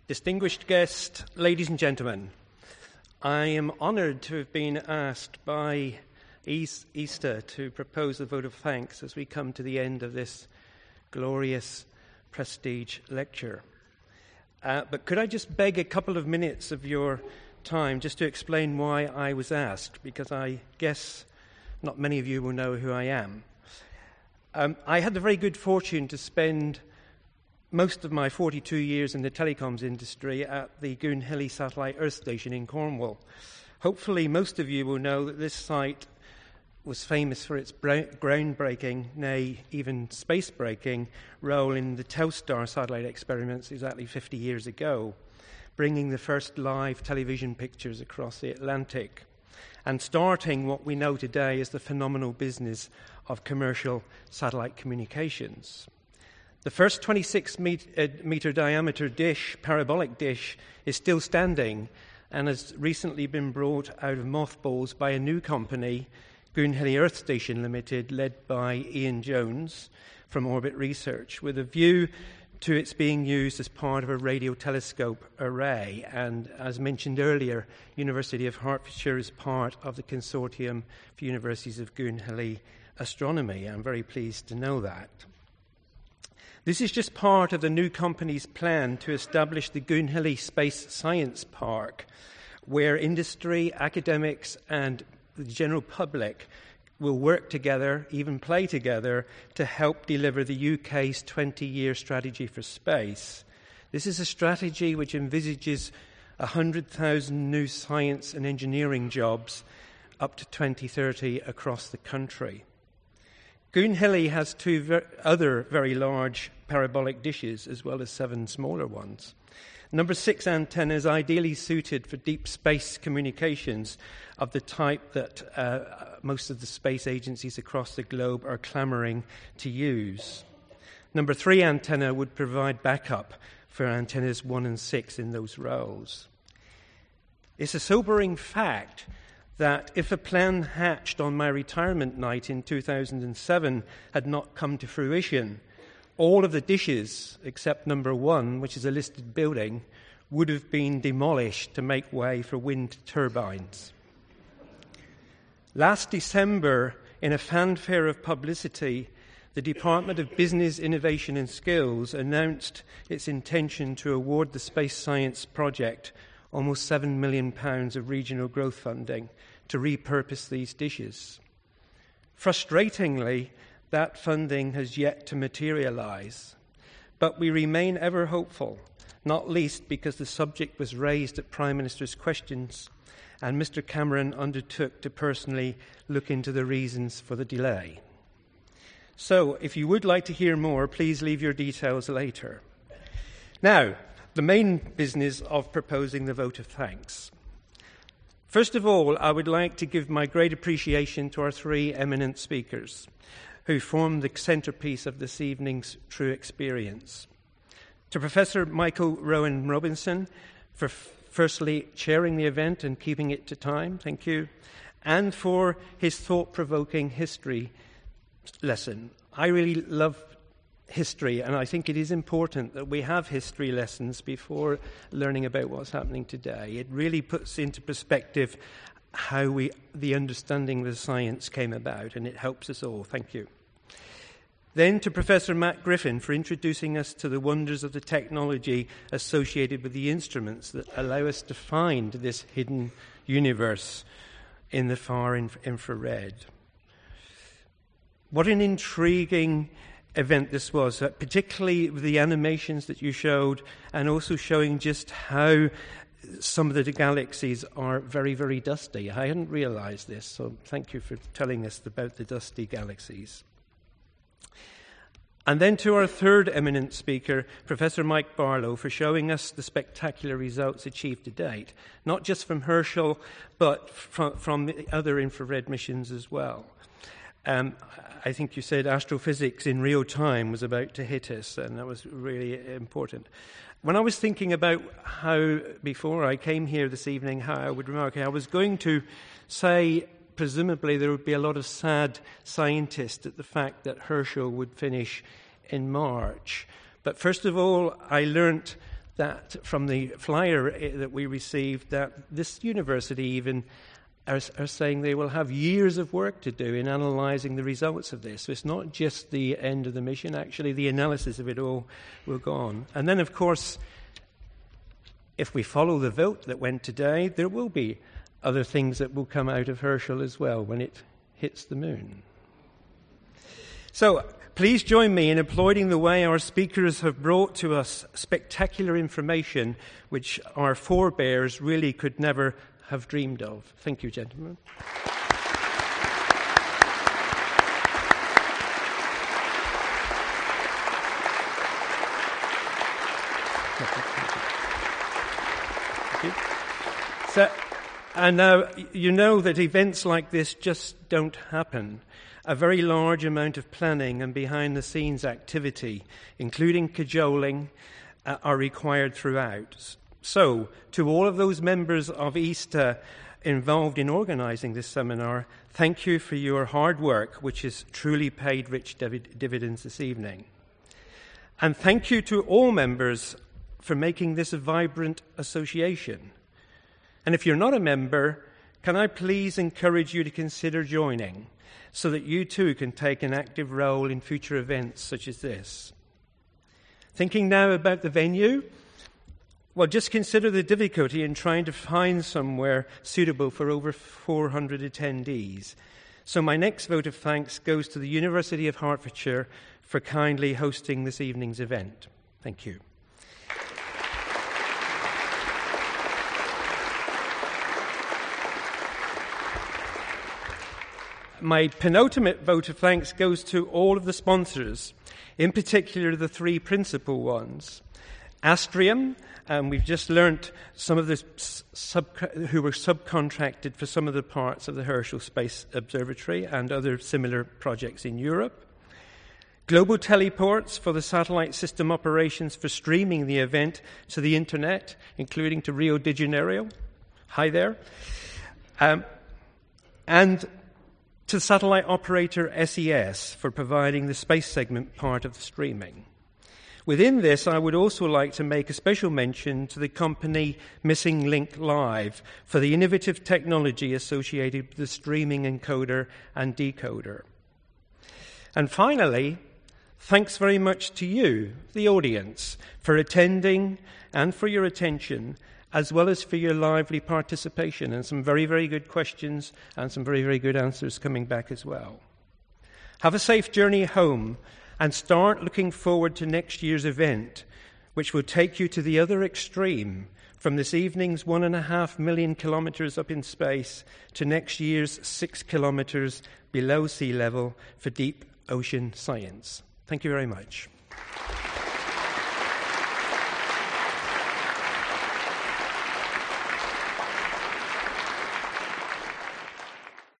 Distinguished guest, ladies and gentlemen, I am honoured to have been asked by Easter to propose a vote of thanks as we come to the end of this glorious prestige lecture. But could I just beg a couple of minutes of your time just to explain why I was asked, because I guess not many of you will know who I am. I had the very good fortune to spend most of my 42 years in the telecoms industry at the Goonhilly Satellite Earth Station in Cornwall. Hopefully most of you will know that this site was famous for its groundbreaking, nay, even space-breaking role in the Telstar satellite experiments exactly 50 years ago, bringing the first live television pictures across the Atlantic and starting what we know today as the phenomenal business of commercial satellite communications. The first 26-meter diameter dish, parabolic dish, is still standing and has recently been brought out of mothballs by a new company, Goonhilly Earth Station Limited, led by Ian Jones from Orbit Research, with a view to its being used as part of a radio telescope array. And as mentioned earlier, University of Hertfordshire is part of the Consortium for Universities of Goonhilly Astronomy. I'm very pleased to know that. This is just part of the new company's plan to establish the Goonhilly Space Science Park, where industry, academics, and the general public will work together, even play together, to help deliver the UK's 20-year strategy for space. This is a strategy which envisages 100,000 new science and engineering jobs up to 2030 across the country. Goonhilly has two other very large parabolic dishes, as well as 7 smaller ones. Number 6 antenna is ideally suited for deep space communications of the type that most of the space agencies across the globe are clamoring to use. Number 3 antenna would provide backup for antennas 1 and 6 in those roles. It's a sobering fact that if a plan hatched on my retirement night in 2007 had not come to fruition, all of the dishes, except number 1, which is a listed building, would have been demolished to make way for wind turbines. Last December, in a fanfare of publicity, the Department of Business, Innovation and Skills announced its intention to award the Space Science Project almost £7 million of regional growth funding to repurpose these dishes. Frustratingly, that funding has yet to materialise, but we remain ever hopeful, not least because the subject was raised at Prime Minister's questions and Mr. Cameron undertook to personally look into the reasons for the delay. So, if you would like to hear more, please leave your details later. Now, the main business of proposing the vote of thanks. First of all, I would like to give my great appreciation to our 3 eminent speakers who form the centrepiece of this evening's true experience. To Professor Michael Rowan Robinson for firstly chairing the event and keeping it to time, thank you, and for his thought-provoking history lesson. I really love history, and I think it is important that we have history lessons before learning about what's happening today. It really puts into perspective how the understanding of the science came about, and it helps us all. Thank you. Then to Professor Matt Griffin for introducing us to the wonders of the technology associated with the instruments that allow us to find this hidden universe in the far infrared. What an intriguing event this was, particularly with the animations that you showed and also showing just how some of the galaxies are very, very dusty. I hadn't realized this, so thank you for telling us about the dusty galaxies. And then to our 3rd eminent speaker, Professor Mike Barlow, for showing us the spectacular results achieved to date, not just from Herschel, but from the other infrared missions as well. I think you said astrophysics in real time was about to hit us, and that was really important. When I was thinking about how, before I came here this evening, how I would remark, I was going to say, presumably there would be a lot of sad scientists at the fact that Herschel would finish in March. But first of all, I learnt that from the flyer that we received, that this university even are saying they will have years of work to do in analysing the results of this. So it's not just the end of the mission, actually the analysis of it all will go on. And then, of course, if we follow the vote that went today, there will be other things that will come out of Herschel as well when it hits the moon. So please join me in applauding the way our speakers have brought to us spectacular information which our forebears really could never have dreamed of. Thank you, gentlemen. Thank you. So, and now you know that events like this just don't happen. A very large amount of planning and behind-the-scenes activity, including cajoling, are required throughout. So, to all of those members of EASTA involved in organising this seminar, thank you for your hard work, which has truly paid rich dividends this evening. And thank you to all members for making this a vibrant association. And if you're not a member, can I please encourage you to consider joining, so that you too can take an active role in future events such as this. Thinking now about the venue, well, just consider the difficulty in trying to find somewhere suitable for over 400 attendees. So my next vote of thanks goes to the University of Hertfordshire for kindly hosting this evening's event. Thank you. My penultimate vote of thanks goes to all of the sponsors, in particular the three principal ones. Astrium, we've just learnt some of the who were subcontracted for some of the parts of the Herschel Space Observatory and other similar projects in Europe. Global Teleports for the satellite system operations for streaming the event to the internet, including to Rio de Janeiro. Hi there. And to satellite operator SES for providing the space segment part of the streaming. Within this, I would also like to make a special mention to the company Missing Link Live for the innovative technology associated with the streaming encoder and decoder. And finally, thanks very much to you, the audience, for attending and for your attention, as well as for your lively participation and some very, very good questions and some very, very good answers coming back as well. Have a safe journey home and start looking forward to next year's event, which will take you to the other extreme, from this evening's 1.5 million kilometres up in space to next year's 6 kilometres below sea level for deep ocean science. Thank you very much.